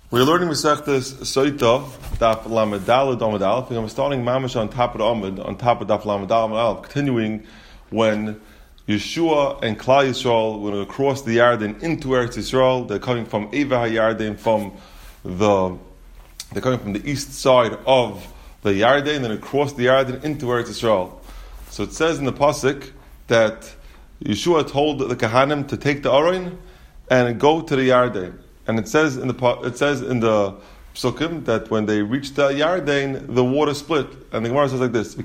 We're learning Masechtas Soita, Daf Lamed Daled Amud Aleph. I'm starting Mamash on top of the Amud, on top of Daf Lamed Daled Amud Aleph, continuing when Yeshua and Klal Yisrael were going to cross the Yarden into Eretz Yisrael. They're coming from Eva HaYarden, they're coming from the east side of the Yarden, and then across the Yarden into Eretz Yisrael. So it says in the Pasuk that Yeshua told the Kahanim to take the Aron and go to the Yarden. And it says in the Psukim that when they reached the Yarden, the water split. And the Gemara says like this: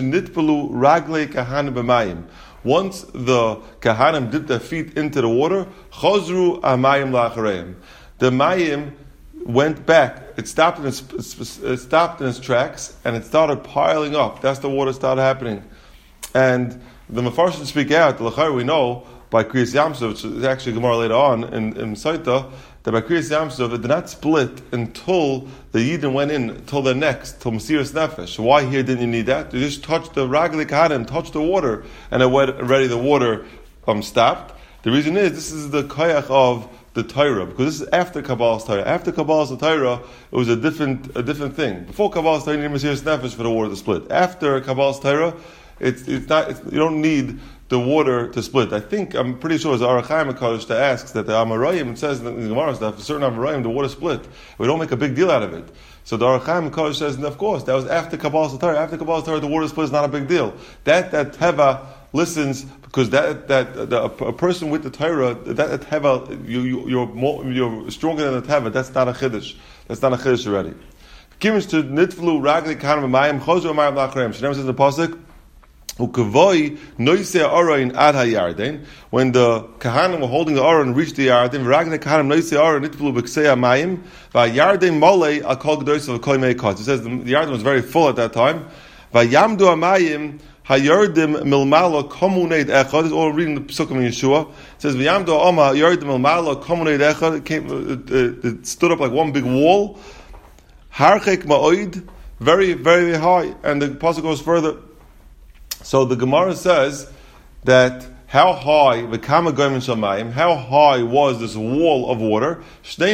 once the Kahanim dipped their feet into the water, Chozru Amayim La'achareim. The Mayim went back. It stopped in its tracks, and it started piling up. That's the water started happening. And the Mefarshim speak out. The L'chayr we know by Kriyas Yamsuf, which is actually Gemara later on in Saita, that by Kriyas Yamsuf it did not split until the Yidden went in, until their necks, till Mesiras Nefesh. Why here didn't you need that? They just touched the Ragli Kahanim, touched the water, and already the water stopped. The reason is, this is the koyach of the Torah, because this is after Kabbalah's Torah. After Kabbalah's Torah, it was a different thing. Before Kabbalah's Torah, you need Mesiras Nefesh for the water to split. After Kabbalah's Torah, you don't need the water to split. I'm pretty sure it's the Orach Chaim HaKadosh that asks that the Amarayim, it says in the Gemara that for certain Amarayim the water split. We don't make a big deal out of it. So the Orach Chaim HaKadosh says, and of course, that was after Kabbalah's Torah. After Kabbalah's Torah, the water split is not a big deal. That Teva listens, because a person with the Torah, that Teva, you're stronger than the Teva. That's not a Chiddush. That's not a Chiddush already. Kimish to Nitflu Ragli Kahanim B'mayim Chozu Amayim La'achareim. Shneim says in the Pasuk, when the Kahanim were holding the Aron and reached the Yarden, it says the Yarden was very full at that time. This is all reading the Psukim in Yeshua. It says, it stood up like one big wall. Very, very high. And the Pasuk goes further. So the Gemara says that how high was this wall of water? 12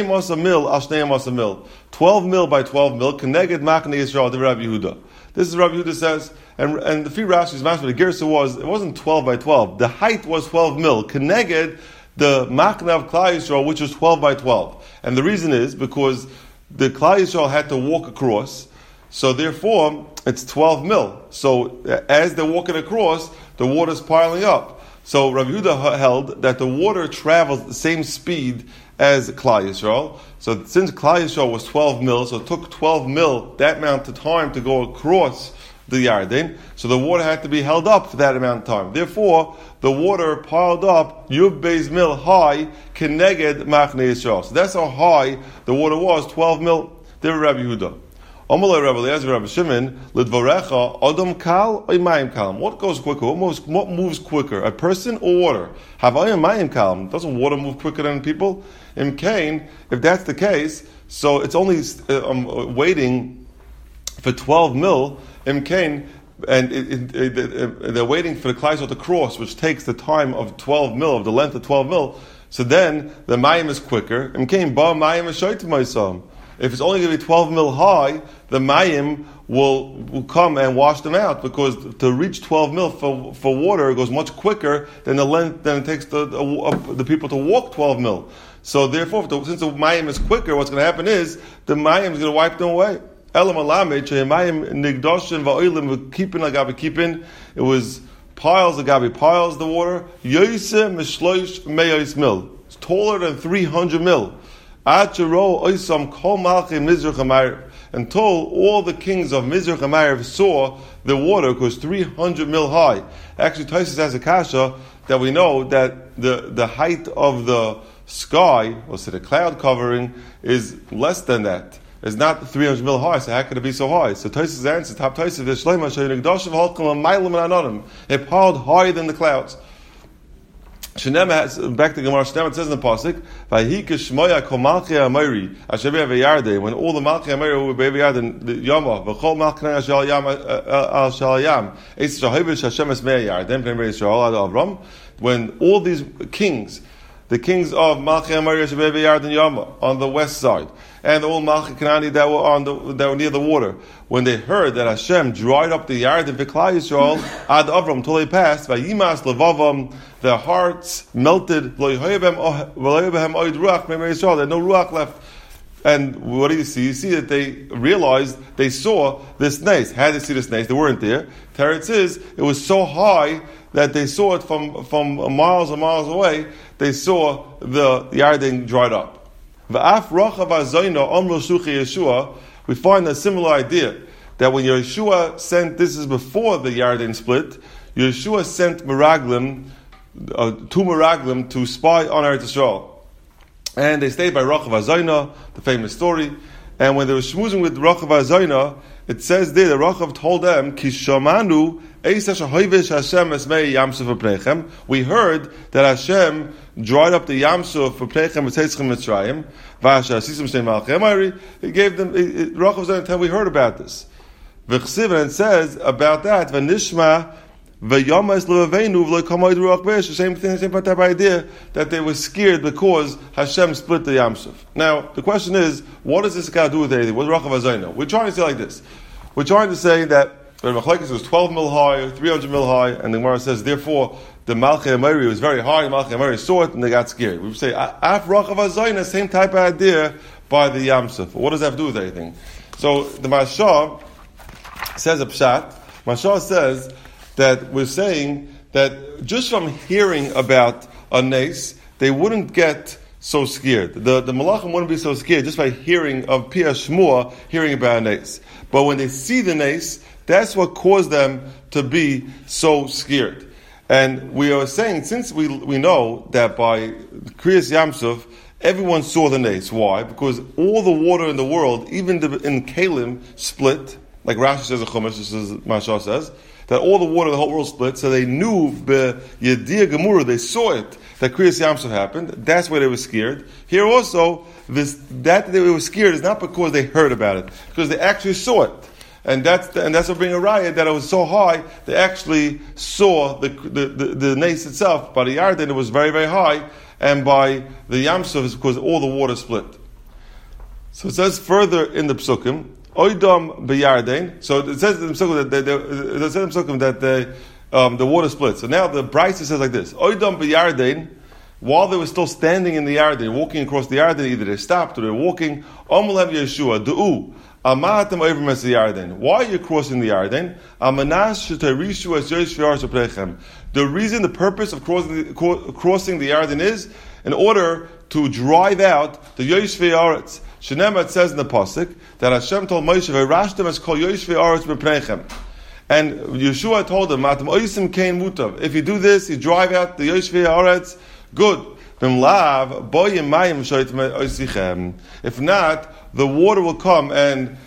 mil by 12 mil. Keneged Machne Yisrael de Rabbi Yehuda. This is Rabbi Yehuda says, and the Fi Rashi's master, the Gersa it wasn't 12 by 12. The height was 12 mil. Keneged the Machne of Klal Yisrael, which was 12 by 12. And the reason is because the Klal Yisrael had to walk across. So therefore, it's 12 mil. So as they're walking across, the water's piling up. So Rabbi Yehuda held that the water travels the same speed as Klal Yisrael. So since Klal Yisrael was 12 mil, so it took 12 mil, that amount of time to go across the Yarden. So the water had to be held up for that amount of time. Therefore, the water piled up, Yub Beis Mil high, Keneged Machne Yisrael. So that's how high the water was, 12 mil. There Rabbi Yehuda. Amalei Rabbi Eliezer, Rabbi Shimon, Lidvarecha, Adam Kal, or Mayim Kalam. What goes quicker? What moves quicker? A person or water? Havayim Mayim Kalam. Doesn't water move quicker than people? In Cain, if that's the case, so it's only waiting for 12 mil in Cain, and they're waiting for the Klal Yisrael to cross, which takes the time of 12 mil, of the length of 12 mil. So then the Mayim is quicker. In Cain, Ba Mayim is Shoytim Maisam. If it's only going to be 12 mil high, the Mayim will come and wash them out, because to reach 12 mil for water goes much quicker than it takes the people to walk 12 mil. So therefore, since the Mayim is quicker, what's going to happen is the Mayim is going to wipe them away. It was piles agabi piles, the water. It's taller than 300 mil. Until all the kings of Mizrach and Ma'ariv saw the water, because 300 mil high. Actually, Tosfos has a kasha that we know that the height of the sky, or say the cloud covering, is less than that. It's not 300 mil high, so how could it be so high? So Tosfos answers, top Tosfos, it piled higher than the clouds. Back to Gemara, Shneim, it says in the Pasuk, when all the Malchei Amori were Be'evi Yarden, the Yama, v'chol Malchei Ashal Yam al Shal Yam, Eis Shahivish Hashem Esmei Yarden, Bnei Yisrael ad Avram, when all these kings, the kings of Malchei Amori Be'evi Yarden Yama, on the west side, and all Malchi Kanani that were near the water. When they heard that Hashem dried up the Yarden V'Klal Yisrael ad Avram till they passed, Vayimas levavam, their hearts melted. Lo yehoyabem oid ruach me'mer Yisrael. They had no ruach left. And what do you see? You see that they realized, they saw this nace. How did they see this nace? They weren't there. Teretz is, it was so high that they saw it from miles and miles away. They saw the Yarden dried up. V'af rochav hazoyna omru shuchi Yeshua. We find a similar idea that when Yeshua sent, this is before the Yarden split, Yeshua sent Meraglim, two Meraglim to spy on Eretz Yisrael. And they stayed by Rochav HaZayna, the famous story. And when they were schmoozing with Rochav HaZayna, it says there that Rochav told them, Ki shamanu eisa shahoyvish Hashem esmei Yamsuf v'pnechem. We heard that Hashem dried up the Yamsuf v'pnechem v'teitzchem Mitzrayim. V'asha asisum shnei malchei amayri. He gave them, Rochav HaZayna, we heard about this. V'chsiv, and it says about that, v'nishma the same thing, same type of idea that they were scared because Hashem split the Yamsuf. Now, the question is, what does this got to do with anything? What's Rochav HaZayna? We're trying to say like this. We're trying to say that the Machlekes was 12 mil high, 300 mil high, and the Gemara says, therefore, the Malchei Amari was very high, the Malchei Amari saw it, and they got scared. We would say, Af Rochav HaZayna, same type of idea by the Yamsuf. What does that have to do with anything? So, the Mashah says a pshat. Mashah says that we're saying that just from hearing about a nace, they wouldn't get so scared. The Malachim wouldn't be so scared just by hearing of Pia Shmua, hearing about a nace. But when they see the nace, that's what caused them to be so scared. And we are saying, since we know that by Kriyas Yamsuf, everyone saw the nace. Why? Because all the water in the world, even in Kalim, split. Like Rashi says in Chumash, this is Mashah says, that all the water of the whole world split, so they knew Yediyah Gemurah, they saw it, that Kriyas Yamsuf happened. That's why they were scared. Here also, that they were scared is not because they heard about it, because they actually saw it. And that's what bring a riot, that it was so high, they actually saw the nace itself. By the Yarden, it was very, very high, and by the Yamsuf, it's because all the water split. So it says further in the Psukim, Oidam b'Yarden. So it says in the Psukim that the water split. So now the Brisa says like this: Oidam b'Yarden. While they were still standing in the Yarden, walking across the Yarden, either they stopped or they were walking. Omalev Yeshua Du'u Amatem over the Yarden. Why are you crossing the Yarden? Amanas shetarishu as yosh v'aretz v'pnechem. The reason, the purpose of crossing the Yarden is in order to drive out the yosh v'aretz. Shenema, it says in the pasuk that Hashem told Moshe, "V'rashtem es kol yosh v'aretz b'pnechem," and Yeshua told him, "Matam oisim kein mutav." If you do this, you drive out the yosh v'aretz. Good. B'mlav boyim mayim shoyt oisichem. If not, the water will come and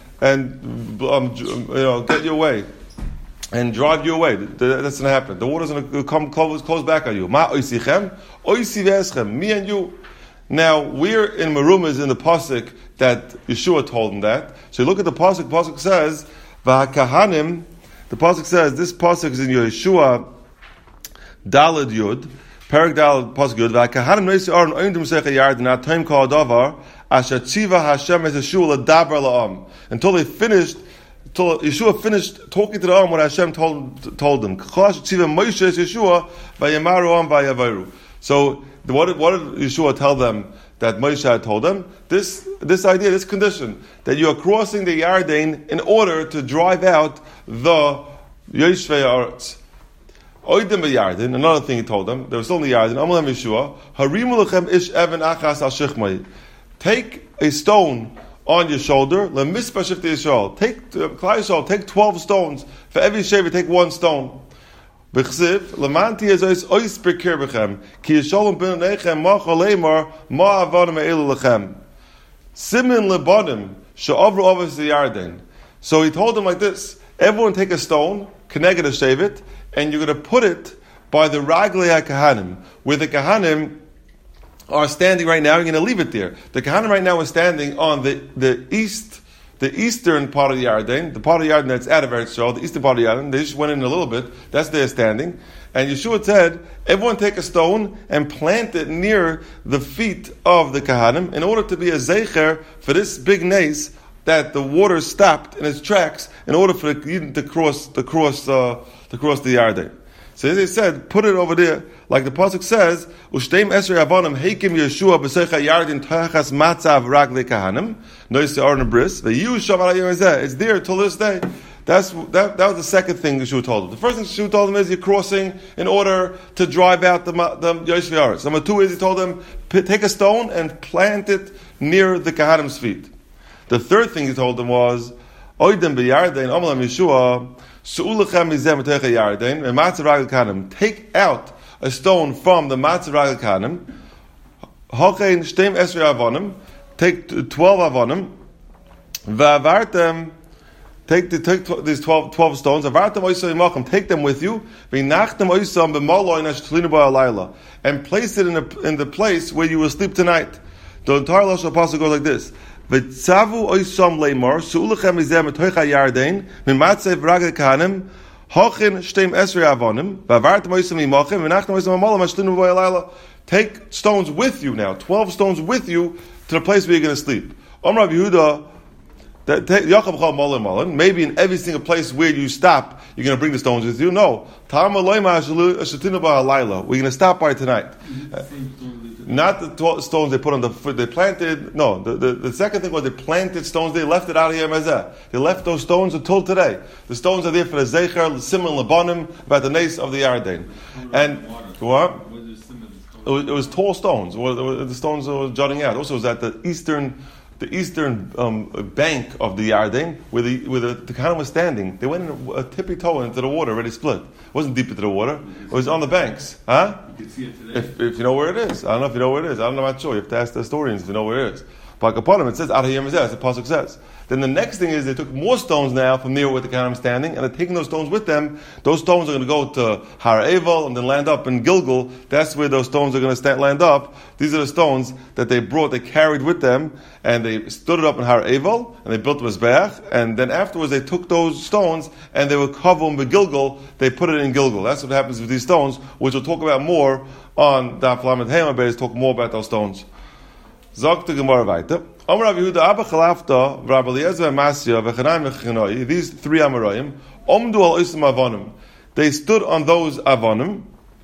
get you away and drive you away. That's going to happen. The water's going to come close back on you. Ma oisichem, oisi v'eschem. Me and you. Now, we're in Merumas in the pasuk that Yeshua told him that. So you look at the pasuk. The pasuk says, "V'hakahanim." The pasuk says, this pasuk is in Yeshua Dalad Yud, Perek Dalad pasuk Yud. V'hakahanim neisi aron oimdim secha Yarden atam kol davar asher tziva Hashem es Yeshua ladaber la'am. Until Yeshua finished talking to the Am what Hashem told them. Cholash tziva Moshe es Yeshua v'yamaru am v'yavaru. So what did Yeshua tell them that Moshe had told them? This idea, this condition, that you are crossing the Yarden in order to drive out the Yoshvei Aretz. Oidem b'Yarden, another thing he told them, they were still in the Yarden, Amalem Yeshua, Harimu lechem ish even achas al shechmai. Take a stone on your shoulder, lemispa shifte Yisrael. Take 12 stones. For every shaver, take one stone. B'chsiv, lemanti ezois ois berkir b'chem, ki yisholem b'nechem ma cholemar ma avanim e'elu lechem. Simin lebanim, she'ovru ovas the Yarden. So he told them like this, everyone take a stone, keneged a shavit, and you're going to put it by the Raglei HaKahanim, where the Kahanim are standing right now. You're going to leave it there. The Kahanim right now are standing on the east the eastern part of the Yarden, the part of the Yarden that's out of Eretz Yisrael, the eastern part of the Yarden, they just went in a little bit, that's their standing. And Yeshua said, everyone take a stone and plant it near the feet of the Kahanim in order to be a Zeicher for this big nace that the water stopped in its tracks in order for the Yidden to cross the Yarden. So as they said, put it over there, like the pasuk says, "Ushtem esrei avonim heikim Yeshua b'seicha yardin tachas matzav ragle kahanim noise arna bris ve'yu shavar hayom." It's there till this day. That was the second thing Yeshua told him. The first thing Yeshua told him is you're crossing in order to drive out the Yosef Yaretz. Number two is he told him take a stone and plant it near the kahanim's feet. The third thing he told him was oidem b'yardein amalam Yeshua. Take out a stone from the Matzah Ragel Kahanim. Take 12 avonim. Take these 12 stones. Take them with you. And place it in the place where you will sleep tonight. The entire Lashon Pasuk goes like this. V'tzavu oisam leimor su'ulechem mizeh metoicha yarden mimatzev ragel kahanim hochin shtem esrei avonim v'avartem oisam imochem v'nachtem oisam amolam ashlinu v'alayla. Take stones with you now, 12 stones with you to the place where you're going to sleep. Amar Rabbi Yehuda, maybe in every single place where you stop, you're going to bring the stones with you. No, we're going to stop by tonight. Not the stones they put on the foot. They planted. No, the second thing was they planted stones. They left it out of here. They left those stones until today. The stones are there for the Zeicher, the Simon, Labanim, about the nace of the Yarden. And what? It was tall stones. The stones were jutting out. Also, it was at the eastern bank of the Yarden where the Kahanim was standing. They went in a tippy toe into the water, already split. It wasn't deep into the water. It was on the banks. Huh? You can see it today. If you know where it is. I don't know if you know where it is. I'm not sure. You have to ask the historians if you know where it is. But upon him, it says, as the pasuk says. Then the next thing is they took more stones now from near where the Kahanim standing, and they're taking those stones with them. Those stones are going to go to Har Evel and then land up in Gilgal. That's where those stones are going to land up. These are the stones that they carried with them, and they stood it up in Har Evel, and they built a Mizbeach, and then afterwards they took those stones, and they would cover them with Gilgal. They put it in Gilgal. That's what happens with these stones, which we'll talk about more on Daf Lamed Hey. But talk more about those stones. Zog the Gemara weiter. Amar Rabbi Yehuda Abba Chalafta Rabbi Eliezer Masya v'Chanaim v'Chinoi. These three Amoraim Omdu al Osim Avonim. They stood on those Avonim.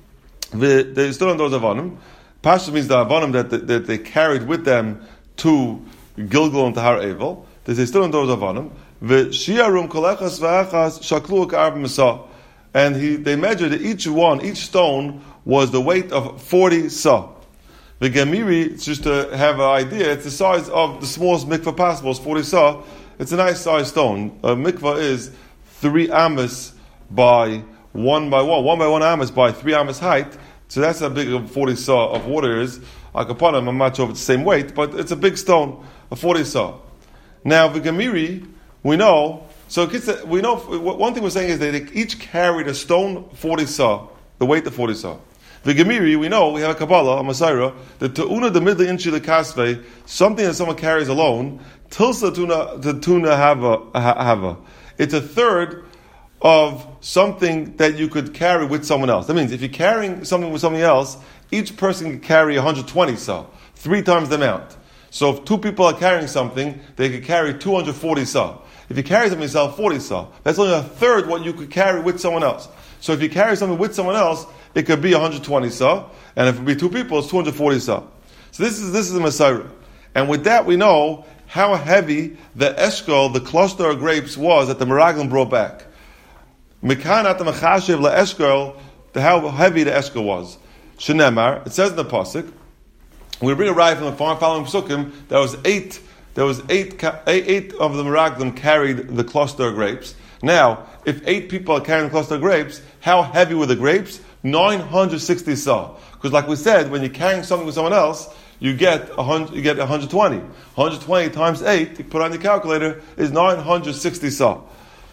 Pasha means the Avonim that they carried with them to Gilgal and to Har Evel. They stood on those Avonim. V'Shiarum Kolechas v'Achas Shaklu K'Arba Misa. And they measured that each stone was the weight of 40 sa. The Gemiri, just to have an idea, it's the size of the smallest mikvah possible. It's 40 sa. It's a nice size stone. A mikvah is 3 amas by 1 by 1. 1 by 1 amas by 3 amas height. So that's how big a 40 sa of water is. Akapanim, I'm not sure if it's the same weight, but it's a big stone, a 40 sa. Now, the Gemiri, we know one thing we're saying is that they each carried a stone 40 sa, the weight of 40 sa. The Gemiri, we know, we have a Kabbalah, a Masaira, the Te'una the Midla Inchi the Kasve, something that someone carries alone, Tilsa Tuna Hava. It's a third of something that you could carry with someone else. That means if you're carrying something with somebody else, each person can carry 120 sa, 3 times the amount. So if 2 people are carrying something, they could carry 240 sa. If you carry something yourself, 40 sa. That's only a third what you could carry with someone else. So if you carry something with someone else, it could be 120 sa, and if it be 2 people, it's 240 sa. So this is the Messiah. And with that we know how heavy the eshkol, the cluster of grapes, was that the Meraglim brought back. Mikanat mechashev la eshkol, how heavy the eshkol was. Shenemar, it says in the pasuk, we bring a raya from the following psukim, there was eight of the Meraglim carried the cluster of grapes. Now, if 8 people are carrying the cluster of grapes, how heavy were the grapes? 960 sa. Because like we said, when you're carrying something with someone else, you get 120. 120 times 8, you put on your calculator, is 960 sa.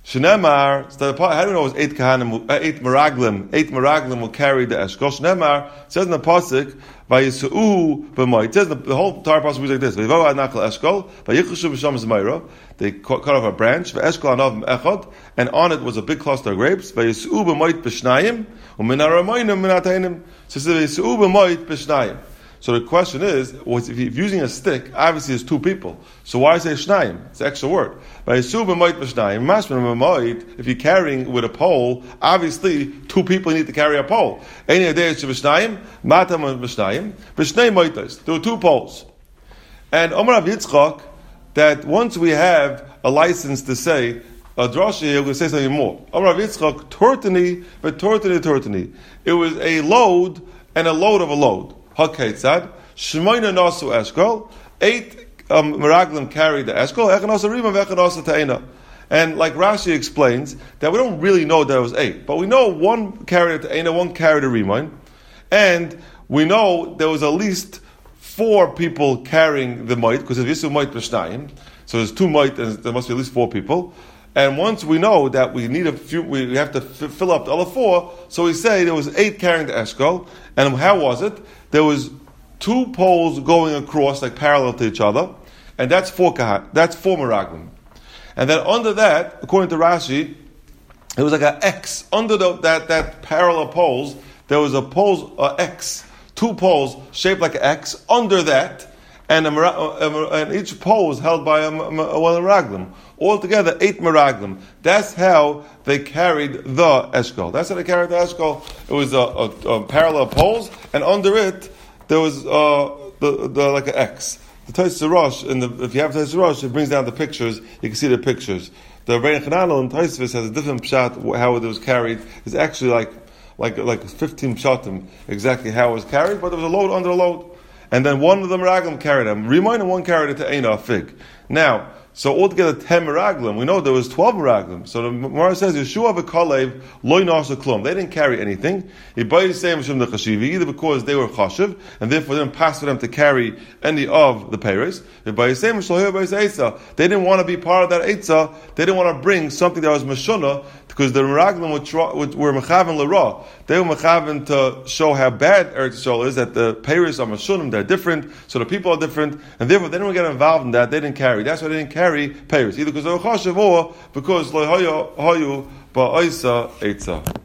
Shnemar, how do we know it was 8 kahanim, 8 meraglim? 8 meraglim will carry the eshkol. Shnemar says in the pasuk, "Vayisu'u b'moed." It says the whole entire pasuk is like this: "Vayvoa ad nakal eshkol, vayichushu b'sham zmayra." They cut off a branch. V'eshkol anav echad, and on it was a big cluster of grapes. Vayisu'u b'moed b'shnayim, u'min haramayim min atayim. So it says vayisu'u b'moed b'shnayim. So the question is, if you're using a stick, obviously it's two people. So why say shnayim? It's an extra word. If you're carrying with a pole, obviously two people need to carry a pole. There were two poles. And Omar Rav Yitzchak, that once we have a license to say, a drasha, we're going to say something more. Omar Rav Yitzchak, tortini. It was a load and a load of a load. HaKetzad, Shmoina Nasu Eshkol, 8 meraglim carried the Eshkol, Echad Nasa Rimon, Echad Nasa Te'ena. And like Rashi explains, that we don't really know that it was 8, but we know one carried a Te'ena, one carried a Rimon, and we know there was at least 4 people carrying the Moit, because if Yisu Moit B'shnayim, so there's 2 Moit, and there must be at least 4 people. And once we know that we need a few, we have to fill up the other 4, so we say there was 8 carrying the Eshkol, and how was it? There was 2 poles going across, like parallel to each other, and that's 4 meraglim. And then under that, according to Rashi, it was like an X. Under that parallel poles, there was a X. 2 poles shaped like an X under that, and each pole was held by one meraglim. Altogether, 8 meraglim. That's how they carried the eshkol. That's how they carried the eshkol. It was a parallel poles, and under it there was like an X. The Tosfos Rosh, if you have Tosfos Rosh, it brings down the pictures. You can see the pictures. The Rebbeinu Chananel in Tosfos has a different pshat how it was carried. It's actually like 15 pshatim exactly how it was carried, but there was a load under a load. And then one of the meraglim carried them, Rimon, and one carried it to Eina, a fig. Now, so altogether 10 meraglim. We know there was 12 meraglim. So the Gemara says Yeshua v'Kalev loy nasa klum. They didn't carry anything. Either because they were chashiv and therefore they didn't pass for them to carry any of the peiros. They didn't want to be part of that eitzah. They didn't want to bring something that was meshuna, because the meraglim were mechaven l'ra. They were mechaven to show how bad Eretz Yisrael is, that the peiros are meshunim, they're different, so the people are different, and therefore they didn't get involved in that. They didn't carry. That's why they didn't carry peiros, either because they were chashiv or because lo hayu ba'isa eitzah.